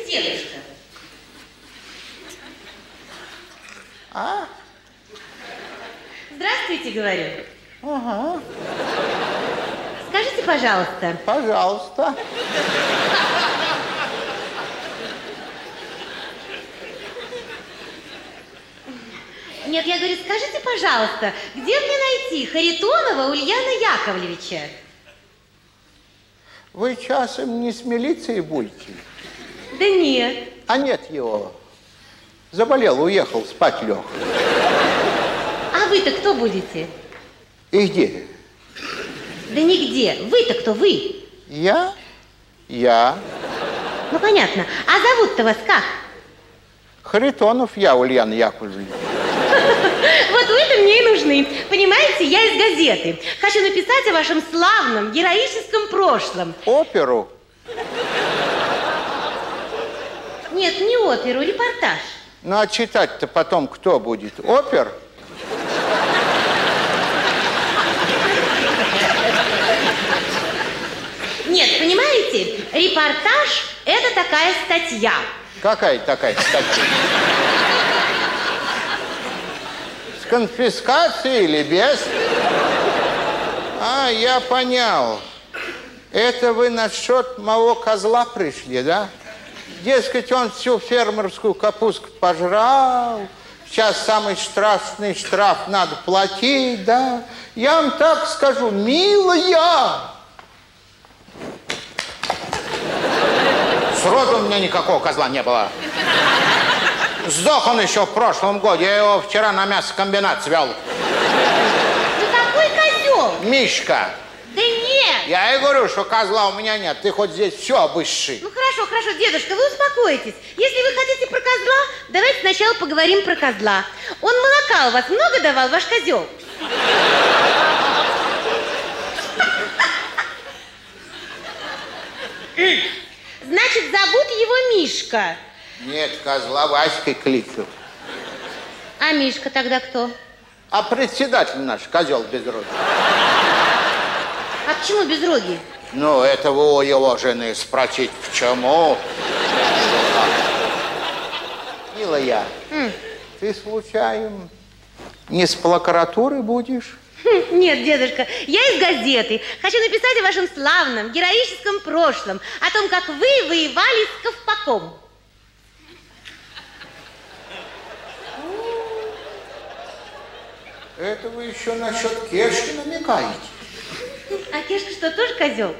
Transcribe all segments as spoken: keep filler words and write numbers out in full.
Дедушка. А? Здравствуйте, говорю. Ага. Скажите, пожалуйста. Пожалуйста. Нет, я говорю, скажите, пожалуйста, где мне найти Харитонова Ульяна Яковлевича? Вы часом не с милицией будете? Да нет. А нет его. Заболел, уехал, спать лег. А вы-то кто будете? И где? Да нигде. Вы-то кто вы? Я? Я. Ну, понятно. А зовут-то вас как? Харитонов я, Ульяна Яковлевна. Вот вы-то мне и нужны. Понимаете, я из газеты. Хочу написать о вашем славном, героическом прошлом. Оперу? Нет, не оперу, репортаж. Ну, а читать-то потом кто будет? Опер? Нет, понимаете, репортаж – это такая статья. Какая такая статья? С конфискацией или без? А, я понял. Это вы насчет моего козла пришли, да? Дескать, он всю фермерскую капустку пожрал. Сейчас самый страшный штраф надо платить, да? Я вам так скажу, милая. Сроду у меня никакого козла не было. Сдох он еще в прошлом году. Я его вчера на мясокомбинат свел. Ну какой козел? Мишка. Да нет. Я и говорю, что козла у меня нет. Ты хоть здесь все обыщи. Ну хорошо, хорошо, дедушка, вы успокойтесь. Если вы хотите про козла, давайте сначала поговорим про козла. Он молока у вас много давал, ваш козел? Значит, зовут его Мишка. Нет, козла Васькой кликнул. А Мишка тогда кто? А председатель наш, козел безрогий. А почему безрогий? Ну, это вы у его жены спросить, почему? Милая, М. ты случайно не с прокуратуры будешь? Хм, нет, дедушка, я из газеты. Хочу написать о вашем славном, героическом прошлом, о том, как вы воевали с Ковпаком. Это вы еще насчет Кешки намекаете? А Кешка что, тоже козел?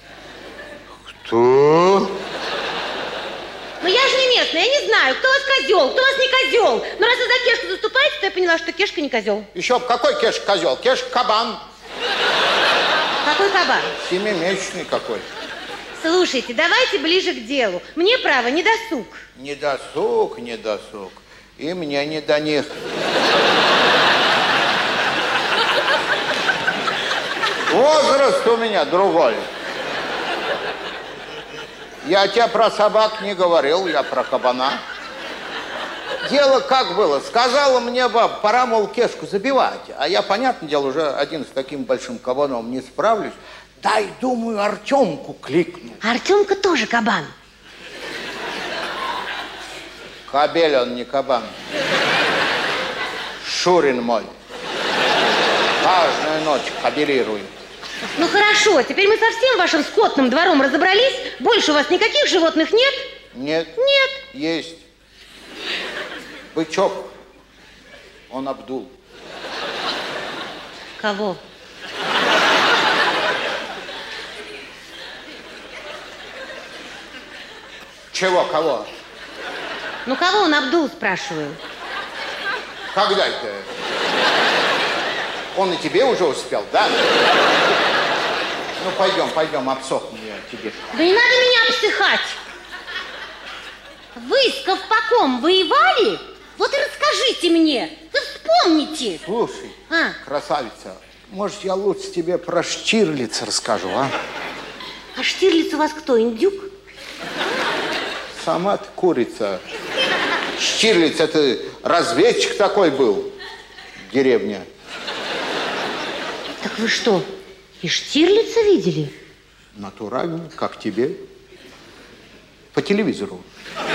Кто? Ну я же не местная, я не знаю, кто у вас козел, кто у вас не козел. Но раз вы за Кешку заступаете, то я поняла, что Кешка не козел. Еще какой Кешка козел? Кешка кабан. Какой кабан? Семимесячный какой. Слушайте, давайте ближе к делу. Мне, право, не досуг. Не досуг, не досуг. И мне не до них. Возраст у меня другой. Я тебе про собак не говорил, я про кабана. Дело как было? Сказала мне баба, пора, мол, Кешку забивать. А я, понятное дело, уже один с таким большим кабаном не справлюсь. Дай, думаю, Артемку кликну. Артемка тоже кабан. Кобель он, не кабан. Шурин мой. Каждую ночь кабелирует. Ну хорошо, теперь мы со всем вашим скотным двором разобрались. Больше у вас никаких животных нет? Нет. Нет. Есть. Бычок. Он обдул. Кого? Чего, кого? Ну кого он обдул, спрашиваю? Когда это? Он и тебе уже успел, да? Ну, пойдем, пойдем, обсохну я тебе. Да не надо меня обсыхать. Вы с Ковпаком воевали? Вот и расскажите мне. Вы вспомните. Слушай, А? красавица, может, я лучше тебе про Штирлица расскажу, а? А Штирлиц у вас кто, индюк? Сама ты курица. Штирлиц, это разведчик такой был. Деревня. Так вы что, и Штирлица видели? Натурально, как тебе. По телевизору.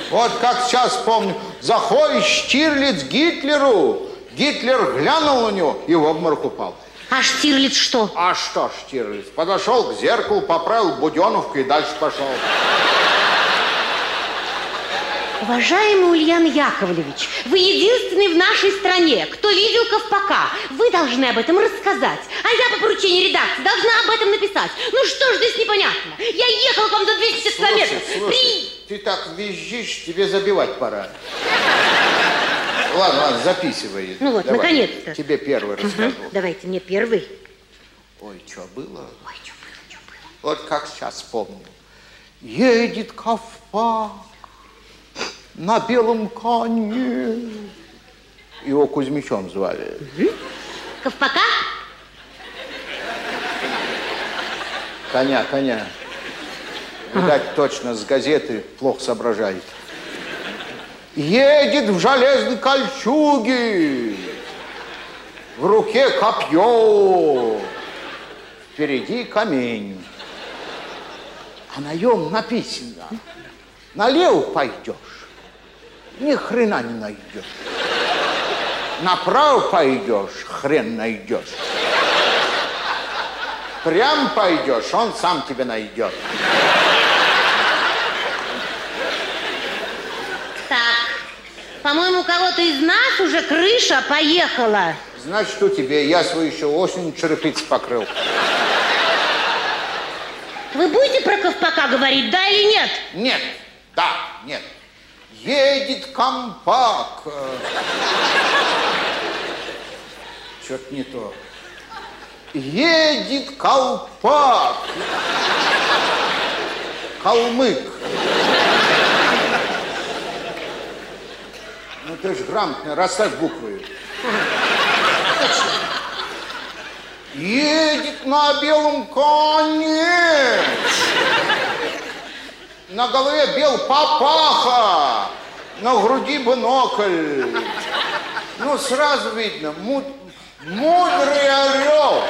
Вот как сейчас помню, заходит Штирлиц к Гитлеру. Гитлер глянул на него и в обморок упал. А Штирлиц что? А что Штирлиц? Подошел к зеркалу, поправил буденовку и дальше пошел. Уважаемый Ульян Яковлевич, вы единственный в нашей стране, кто видел Ковпака. Вы должны об этом рассказать. А я по поручению редакции должна об этом написать. Ну что ж здесь непонятно? Я ехала к вам за двести пятьдесят километров. Слушай, При... ты так визжишь, тебе забивать пора. Ладно, ладно, записывай. Ну вот, наконец-то. Тебе первый расскажу. Угу. Давайте мне первый. Ой, что было? Ой, что было, что было. Вот как сейчас помню. Едет Ковпак на белом коне. Его Кузьмичом звали. Угу. Ковпака? Коня, коня. Видать, ага. Точно с газеты плохо соображает. Едет в железной кольчуге, в руке копье, впереди камень. А на нем написано: налево пойдешь, ни хрена не найдешь. Направо пойдешь, хрен найдешь. Прям пойдешь, он сам тебя найдет. По-моему, у кого-то из нас уже крыша поехала. Значит, что тебе? Я свою еще осенью черепицей покрыл. Вы будете про Ковпака говорить, да или нет? Нет, да, нет. Едет Компак. Что-то не то. Едет Колпак. Калмык. Ну, ты же грамотно, расставь буквы. Едет на белом коне. На голове бел папаха. На груди бинокль. Ну, сразу видно, муд... мудрый орел.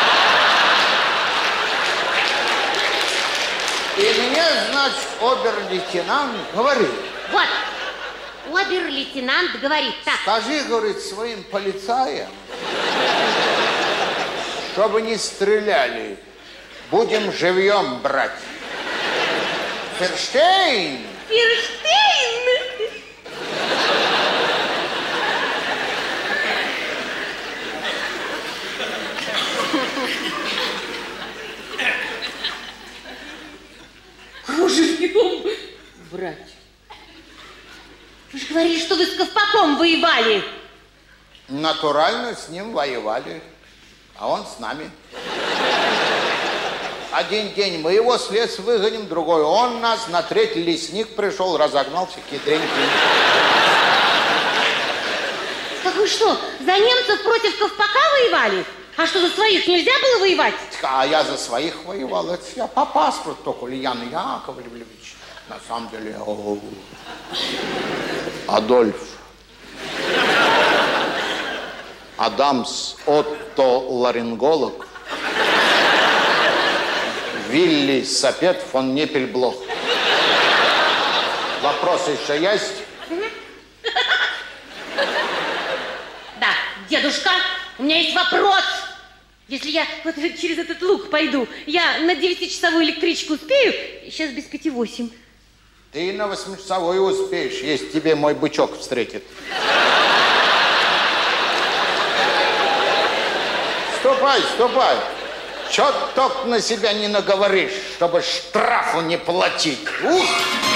И мне, значит, обер-лейтенант говорит. Вот. Обер-лейтенант говорит так. Скажи, говорит, своим полицаям, чтобы не стреляли, будем живьем брать. Ферштейн! Ферштейн! Живьем брать. Вы же говорили, что вы с Ковпаком воевали. Натурально с ним воевали, а он с нами. Один день мы его с леса выгоним, другой он нас, на третий лесник пришел, разогнался, хитренький. Так вы что, за немцев против Ковпака воевали? А что, за своих нельзя было воевать? А я за своих воевал, это я по паспорту только, Ульян Яковлевич. На самом деле, о, Адольф, Адамс, Отто ларинголог, Вилли Сапет фон Непельблох. Вопросы еще есть? Да, дедушка, у меня есть вопрос. Если я вот через этот луг пойду, я на девятичасовую электричку успею? Сейчас без пяти восемь. Ты на восьмичасовую успеешь, если тебе мой бычок встретит. Ступай, ступай. Чё только на себя не наговоришь, чтобы штрафу не платить. Ух!